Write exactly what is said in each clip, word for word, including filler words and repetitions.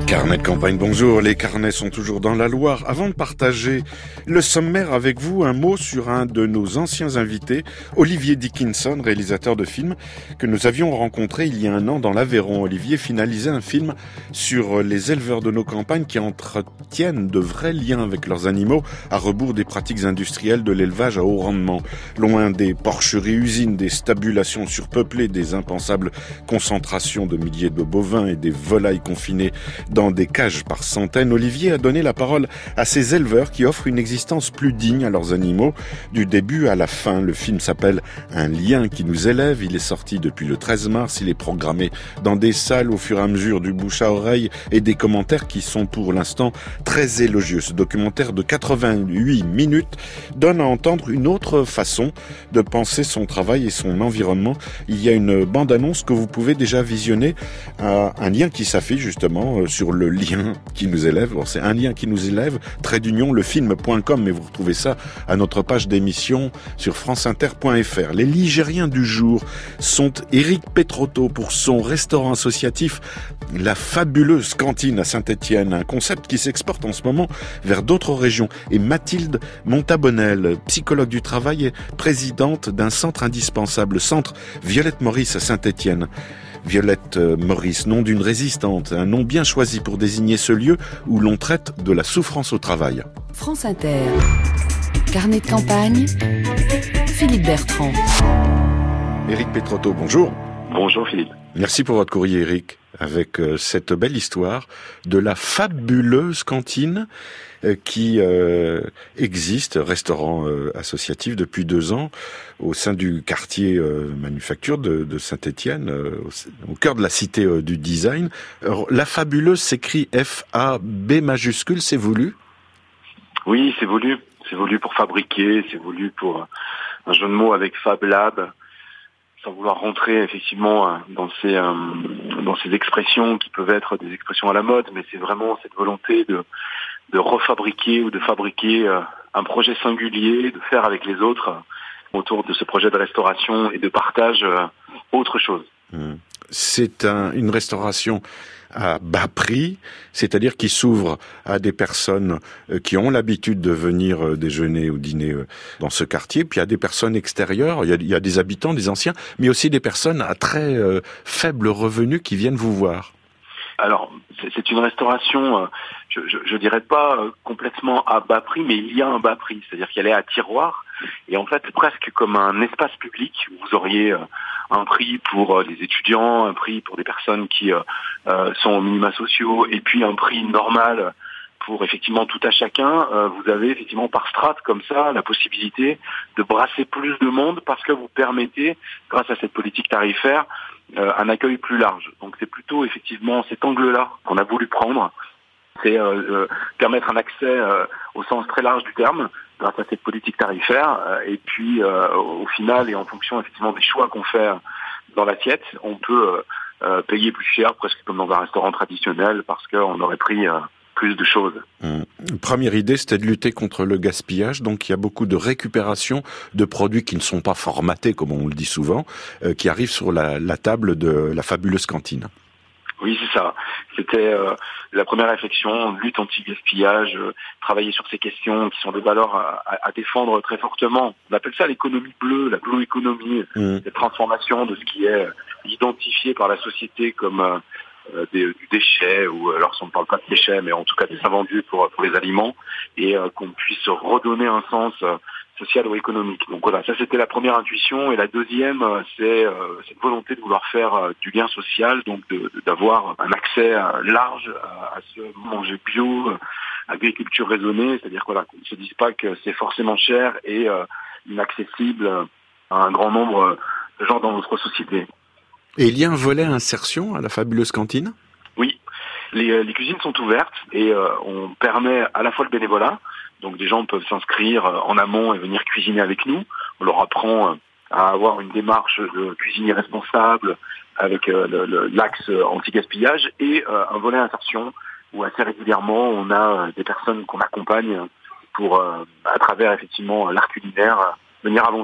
Carnet de campagne, bonjour. Les carnets sont toujours dans la Loire. Avant de partager le sommaire avec vous, un mot sur un de nos anciens invités, Olivier Dickinson, réalisateur de films que nous avions rencontré il y a un an dans l'Aveyron. Olivier finalisait un film sur les éleveurs de nos campagnes qui entretiennent de vrais liens avec leurs animaux à rebours des pratiques industrielles de l'élevage à haut rendement. Loin des porcheries-usines, des stabulations surpeuplées, des impensables concentrations de milliers de bovins et des volailles confinées dans des cages par centaines, Olivier a donné la parole à ces éleveurs qui offrent une existence plus digne à leurs animaux du début à la fin. Le film s'appelle Un lien qui nous élève. Il est sorti depuis le treize mars. Il est programmé dans des salles au fur et à mesure du bouche à oreille et des commentaires qui sont pour l'instant très élogieux. Ce documentaire de quatre-vingt-huit minutes donne à entendre une autre façon de penser son travail et son environnement. Il y a une bande-annonce que vous pouvez déjà visionner, euh, un lien qui s'affiche justement euh, sur le lien qui nous élève. Alors, c'est un lien qui nous élève, trait d'union, lefilm point com, mais vous retrouvez ça à notre page d'émission sur franceinter point fr. Les Ligériens du jour sont Éric Petrotto pour son restaurant associatif La Fabuleuse Cantine à Saint-Étienne, un concept qui s'exporte en ce moment vers d'autres régions. Et Mathilde Montabonnel, psychologue du travail et présidente d'un centre indispensable, centre Violette Maurice à Saint-Étienne. Violette Maurice, nom d'une résistante, un nom bien choisi pour désigner ce lieu où l'on traite de la souffrance au travail. France Inter, carnet de campagne, Philippe Bertrand. Éric Petrotto, bonjour. Bonjour Philippe. Merci pour votre courrier, Éric, avec euh, cette belle histoire de la fabuleuse cantine euh, qui euh, existe, restaurant euh, associatif depuis deux ans, au sein du quartier euh, manufacture de, de Saint-Étienne, euh, au, au cœur de la cité euh, du design. Alors, la fabuleuse s'écrit F A B majuscule, c'est voulu ? Oui, c'est voulu. C'est voulu pour fabriquer, c'est voulu pour un jeu de mots avec Fab Lab, sans vouloir rentrer effectivement dans ces euh, dans ces expressions qui peuvent être des expressions à la mode, mais c'est vraiment cette volonté de de refabriquer ou de fabriquer euh, un projet singulier, de faire avec les autres euh, autour de ce projet de restauration et de partage euh, autre chose. Mmh. C'est un, une restauration à bas prix, c'est-à-dire qui s'ouvre à des personnes qui ont l'habitude de venir déjeuner ou dîner dans ce quartier, puis à des personnes extérieures, il y a, il y a des habitants, des anciens, mais aussi des personnes à très euh, faible revenu qui viennent vous voir. Alors, c'est, c'est une restauration, euh, je, je, je dirais pas euh, complètement à bas prix, mais il y a un bas prix, c'est-à-dire qu'elle est à tiroir, et en fait, c'est presque comme un espace public où vous auriez euh, un prix pour euh, les étudiants, un prix pour des personnes qui euh, euh, sont aux minima sociaux, et puis un prix normal pour effectivement tout à chacun. Euh, vous avez effectivement par strate comme ça la possibilité de brasser plus de monde parce que vous permettez, grâce à cette politique tarifaire, euh, un accueil plus large. Donc c'est plutôt effectivement cet angle-là qu'on a voulu prendre, c'est euh, euh, permettre un accès euh, au sens très large du terme grâce à cette politique tarifaire, euh, et puis euh, au final et en fonction effectivement des choix qu'on fait dans l'assiette, on peut euh, euh, payer plus cher, presque comme dans un restaurant traditionnel, parce qu'on aurait pris euh, plus de choses. Mmh. Première idée, c'était de lutter contre le gaspillage. Donc, il y a beaucoup de récupération de produits qui ne sont pas formatés, comme on le dit souvent, euh, qui arrivent sur la, la table de la fabuleuse cantine. Oui, c'est ça. C'était euh, la première réflexion, lutte anti-gaspillage, euh, travailler sur ces questions qui sont des valeurs à, à, à défendre très fortement. On appelle ça l'économie bleue, la blue economy, mmh. cette transformation de ce qui est identifié par la société comme euh, Euh, des, du déchet, ou alors si on ne parle pas de déchets, mais en tout cas des invendus pour, pour les aliments, et euh, qu'on puisse redonner un sens euh, social ou économique. Donc voilà, ça c'était la première intuition, et la deuxième, euh, c'est euh, cette volonté de vouloir faire euh, du lien social, donc de, de, d'avoir un accès euh, large à, à ce manger bio, euh, agriculture raisonnée, c'est-à-dire voilà, qu'on ne se dise pas que c'est forcément cher et euh, inaccessible à un grand nombre de gens dans notre société. Et il y a un volet insertion à la fabuleuse cantine ? Oui, les, les cuisines sont ouvertes et euh, on permet à la fois le bénévolat, donc des gens peuvent s'inscrire en amont et venir cuisiner avec nous. On leur apprend à avoir une démarche de cuisinier responsable avec euh, le, le, l'axe anti-gaspillage et euh, un volet insertion où assez régulièrement on a des personnes qu'on accompagne pour, euh, à travers effectivement l'art culinaire, venir avancer.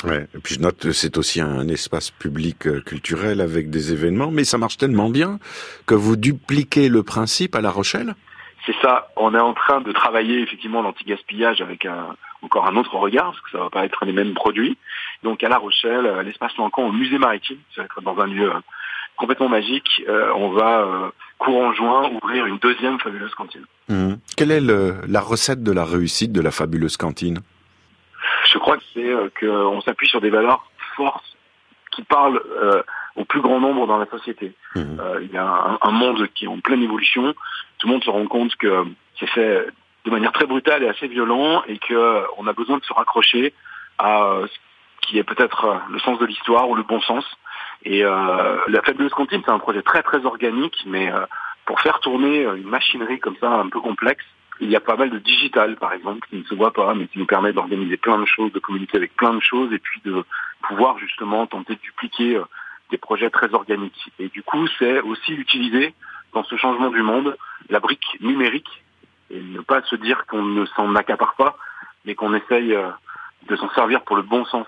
Ouais. Et puis je note que c'est aussi un espace public euh, culturel avec des événements, mais ça marche tellement bien que vous dupliquez le principe à La Rochelle. C'est ça, on est en train de travailler effectivement l'anti-gaspillage avec un, encore un autre regard, parce que ça va pas être les mêmes produits. Donc à La Rochelle, à l'espace Lancan, au musée maritime, ça va être dans un lieu complètement magique, euh, on va, euh, courant juin, ouvrir une deuxième fabuleuse cantine. Mmh. Quelle est le, la recette de la réussite de la fabuleuse cantine ? Je crois que c'est euh, qu'on s'appuie sur des valeurs fortes qui parlent euh, au plus grand nombre dans la société. Mmh. Euh, il y a un, un monde qui est en pleine évolution. Tout le monde se rend compte que c'est fait de manière très brutale et assez violente et qu'on a besoin de se raccrocher à ce qui est peut-être le sens de l'histoire ou le bon sens. Et euh, la fabuleuse cantine, c'est un projet très très organique, mais euh, pour faire tourner une machinerie comme ça un peu complexe, il y a pas mal de digital, par exemple, qui ne se voit pas, mais qui nous permet d'organiser plein de choses, de communiquer avec plein de choses, et puis de pouvoir justement tenter de dupliquer euh, des projets très organiques. Et du coup, c'est aussi utiliser dans ce changement du monde la brique numérique, et ne pas se dire qu'on ne s'en accapare pas, mais qu'on essaye euh, de s'en servir pour le bon sens.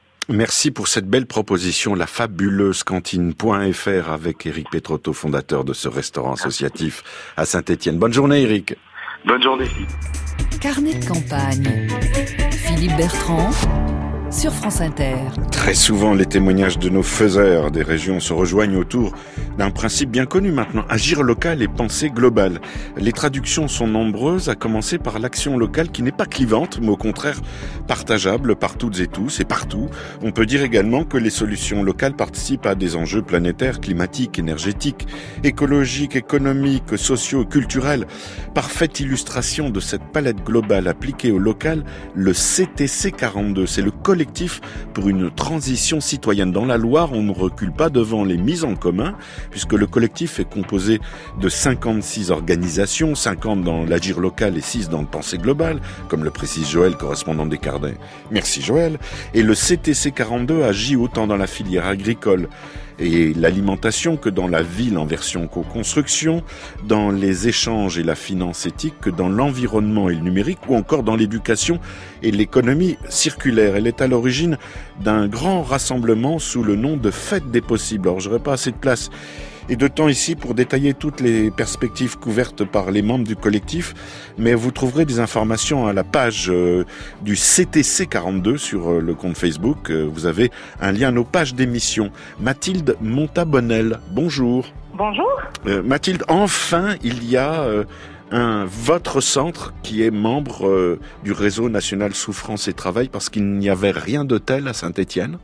Merci pour cette belle proposition, la fabuleuse cantine point f r avec Éric Pétrotto, fondateur de ce restaurant associatif à Saint-Étienne. Bonne journée, Éric. Bonne journée, Philippe. Carnet de campagne. Philippe Bertrand sur France Inter. Très souvent, les témoignages de nos faiseurs des régions se rejoignent autour d'un principe bien connu maintenant, agir local et penser global. Les traductions sont nombreuses, à commencer par l'action locale qui n'est pas clivante, mais au contraire partageable par toutes et tous et partout. On peut dire également que les solutions locales participent à des enjeux planétaires, climatiques, énergétiques, écologiques, économiques, sociaux, culturels. Parfaite illustration de cette palette globale appliquée au local, le C T C quarante-deux, c'est le collectif pour une transition citoyenne. Dans la Loire, on ne recule pas devant les mises en commun, puisque le collectif est composé de cinquante-six organisations, cinquante dans l'agir local et six dans le pensée global, comme le précise Joël, correspondant des Cardins. Merci Joël. Et le C T C quarante-deux agit autant dans la filière agricole et l'alimentation que dans la ville en version co-construction, dans les échanges et la finance éthique que dans l'environnement et le numérique, ou encore dans l'éducation et l'économie circulaire. Elle est à l'origine d'un grand rassemblement sous le nom de Fête des possibles. Alors j'aurais pas assez de place et de temps ici pour détailler toutes les perspectives couvertes par les membres du collectif, mais vous trouverez des informations à la page euh, du C T C quarante-deux sur euh, le compte Facebook. Euh, vous avez un lien à nos pages d'émission. Mathilde Montabonnel, bonjour. Bonjour. Euh, Mathilde, enfin il y a euh, un votre centre qui est membre euh, du réseau national Souffrance et Travail, parce qu'il n'y avait rien de tel à Saint-Étienne.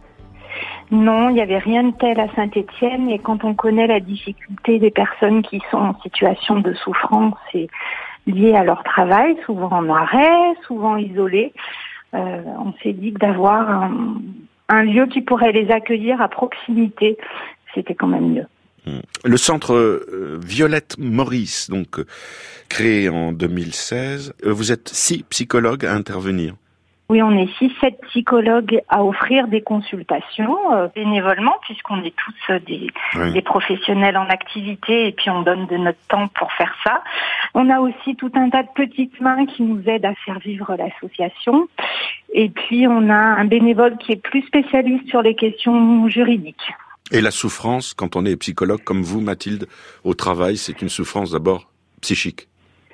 Non, il n'y avait rien de tel à Saint-Étienne, et quand on connaît la difficulté des personnes qui sont en situation de souffrance et liées à leur travail, souvent en arrêt, souvent isolées, euh, on s'est dit que d'avoir un, un lieu qui pourrait les accueillir à proximité, c'était quand même mieux. Le centre euh, Violette Maurice, donc euh, créé en deux mille seize, euh, vous êtes six psychologues à intervenir. Oui, on est six, sept psychologues à offrir des consultations euh, bénévolement, puisqu'on est tous euh, des, oui. des professionnels en activité, et puis on donne de notre temps pour faire ça. On a aussi tout un tas de petites mains qui nous aident à faire vivre l'association. Et puis on a un bénévole qui est plus spécialiste sur les questions juridiques. Et la souffrance, quand on est psychologue comme vous, Mathilde, au travail, c'est une souffrance d'abord psychique.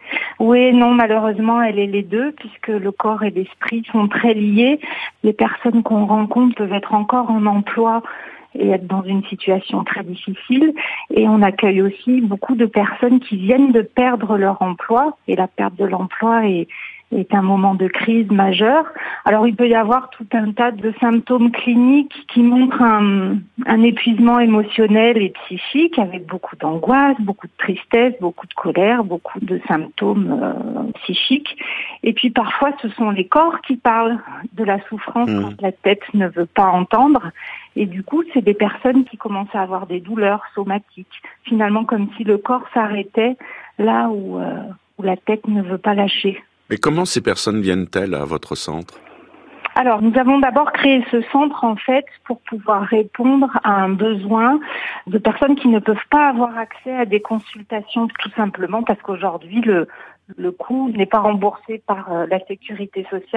Oui, non, malheureusement, elle est les deux, puisque le corps et l'esprit sont très liés. Les personnes qu'on rencontre peuvent être encore en emploi et être dans une situation très difficile. Et on accueille aussi beaucoup de personnes qui viennent de perdre leur emploi, et la perte de l'emploi est est un moment de crise majeure. Alors il peut y avoir tout un tas de symptômes cliniques qui montrent un, un épuisement émotionnel et psychique, avec beaucoup d'angoisse, beaucoup de tristesse, beaucoup de colère, beaucoup de symptômes euh, psychiques. Et puis parfois ce sont les corps qui parlent de la souffrance mmh. quand la tête ne veut pas entendre. Et du coup, c'est des personnes qui commencent à avoir des douleurs somatiques, finalement comme si le corps s'arrêtait là où, euh, où la tête ne veut pas lâcher. Mais comment ces personnes viennent-elles à votre centre ? Alors, nous avons d'abord créé ce centre, en fait, pour pouvoir répondre à un besoin de personnes qui ne peuvent pas avoir accès à des consultations, tout simplement parce qu'aujourd'hui, le, le coût n'est pas remboursé par euh, la sécurité sociale.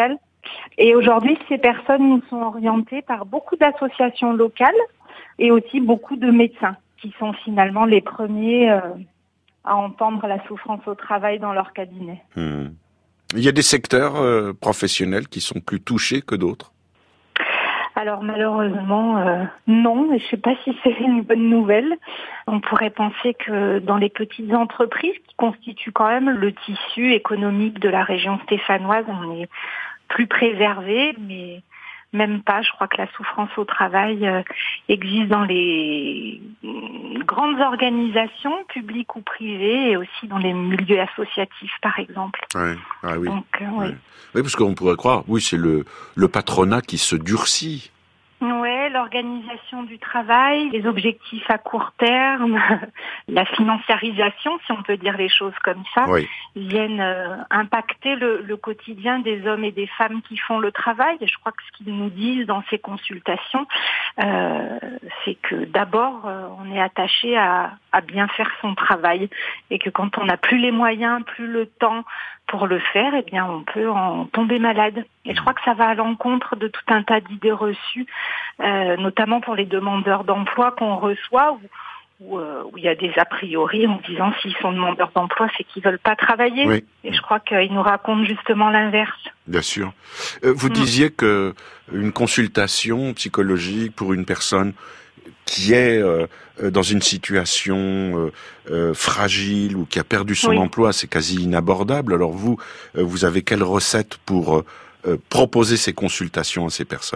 Et aujourd'hui, ces personnes nous sont orientées par beaucoup d'associations locales et aussi beaucoup de médecins qui sont finalement les premiers euh, à entendre la souffrance au travail dans leur cabinet. Mmh. Il y a des secteurs euh, professionnels qui sont plus touchés que d'autres? Alors malheureusement, euh, non. Je ne sais pas si c'est une bonne nouvelle. On pourrait penser que dans les petites entreprises qui constituent quand même le tissu économique de la région stéphanoise, on est plus préservé, mais même pas. Je crois que la souffrance au travail euh, existe dans les grandes organisations, publiques ou privées, et aussi dans les milieux associatifs, par exemple. Ouais. Ah oui. Donc, euh, oui. Ouais. Oui, parce qu'on pourrait croire, oui, c'est le, le patronat qui se durcit. Ouais, l'organisation du travail, les objectifs à court terme, la financiarisation, si on peut dire les choses comme ça, Oui. viennent euh, impacter le, le quotidien des hommes et des femmes qui font le travail. Et je crois que ce qu'ils nous disent dans ces consultations, euh, c'est que d'abord, euh, on est attaché à, à bien faire son travail et que quand on n'a plus les moyens, plus le temps pour le faire, eh bien, on peut en tomber malade. Et je crois que ça va à l'encontre de tout un tas d'idées reçues, euh, notamment pour les demandeurs d'emploi qu'on reçoit, où, où, euh, où il y a des a priori en disant s'ils sont demandeurs d'emploi, c'est qu'ils veulent pas travailler. Oui. Et je crois qu'ils nous racontent justement l'inverse. Bien sûr. Euh, vous mmh. disiez que une consultation psychologique pour une personne qui est euh, dans une situation euh, euh, fragile ou qui a perdu son oui. emploi, c'est quasi inabordable. Alors vous, euh, vous avez quelle recette pour euh, proposer ces consultations à ces personnes ?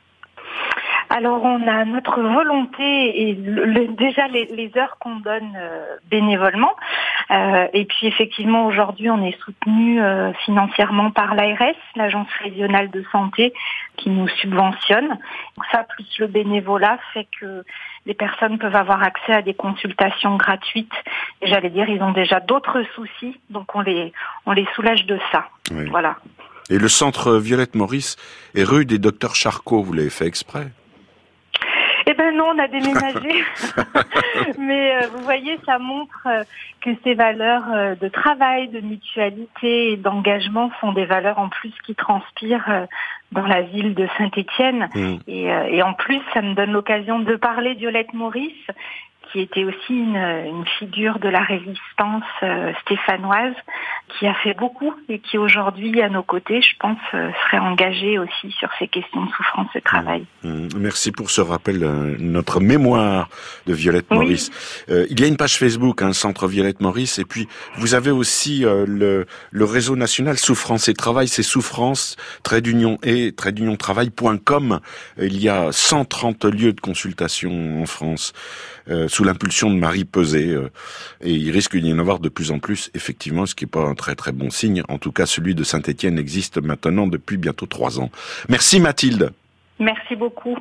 Alors on a notre volonté et le, le, déjà les, les heures qu'on donne euh, bénévolement. Euh, et puis effectivement aujourd'hui on est soutenu euh, financièrement par l'A R S, l'Agence régionale de santé, qui nous subventionne. Donc ça plus le bénévolat fait que les personnes peuvent avoir accès à des consultations gratuites. Et j'allais dire ils ont déjà d'autres soucis, donc on les on les soulage de ça. Oui. Voilà. Et le centre Violette Maurice est rue des Docteurs Charcot, vous l'avez fait exprès? Eh ben non, on a déménagé. Mais euh, vous voyez, ça montre euh, que ces valeurs euh, de travail, de mutualité et d'engagement sont des valeurs en plus qui transpirent euh, dans la ville de Saint-Étienne. Mmh. Et, euh, et en plus, ça me donne l'occasion de parler de Violette Maurice, qui était aussi une, une figure de la résistance euh, stéphanoise, qui a fait beaucoup et qui aujourd'hui, à nos côtés, je pense, euh, serait engagée aussi sur ces questions de souffrance de travail. Mmh. Merci pour ce rappel, euh, notre mémoire de Violette oui. Maurice. Euh, il y a une page Facebook, hein, Centre Violette Maurice, et puis vous avez aussi euh, le, le réseau national Souffrance et Travail, c'est souffrance, trait d'union et trait d'union travail point com. Il y a cent trente lieux de consultation en France, euh, sous l'impulsion de Marie Peset, euh, et il risque d'y en avoir de plus en plus, effectivement, ce qui n'est pas un très très bon signe. En tout cas, celui de Saint-Étienne existe maintenant depuis bientôt trois ans. Merci Mathilde. Merci beaucoup.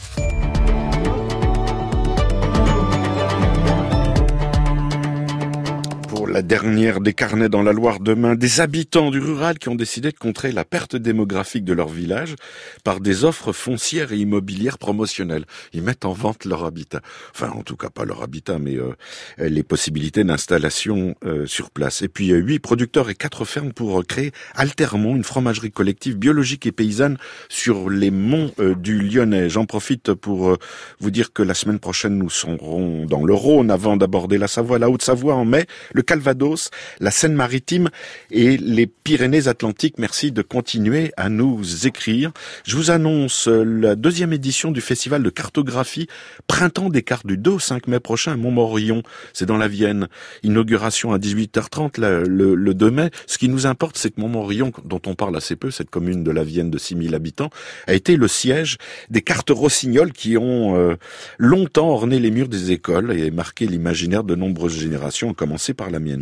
La dernière des carnets dans la Loire demain, des habitants du rural qui ont décidé de contrer la perte démographique de leur village par des offres foncières et immobilières promotionnelles. Ils mettent en vente leur habitat. Enfin, en tout cas, pas leur habitat, mais euh, les possibilités d'installation euh, sur place. Et puis, euh, huit producteurs et quatre fermes pour créer Altermont, une fromagerie collective biologique et paysanne sur les monts euh, du Lyonnais. J'en profite pour euh, vous dire que la semaine prochaine, nous serons dans le Rhône avant d'aborder la Savoie, la Haute-Savoie en mai, le Calvados, la Seine-Maritime et les Pyrénées-Atlantiques. Merci de continuer à nous écrire. Je vous annonce la deuxième édition du festival de cartographie Printemps des cartes du deux au cinq mai prochain à Montmorillon. C'est dans la Vienne. Inauguration à dix-huit heures trente le, le, le deux mai. Ce qui nous importe, c'est que Montmorillon, dont on parle assez peu, cette commune de la Vienne de six mille habitants, a été le siège des cartes rossignols qui ont euh, longtemps orné les murs des écoles et marqué l'imaginaire de nombreuses générations, à commencer par la mienne.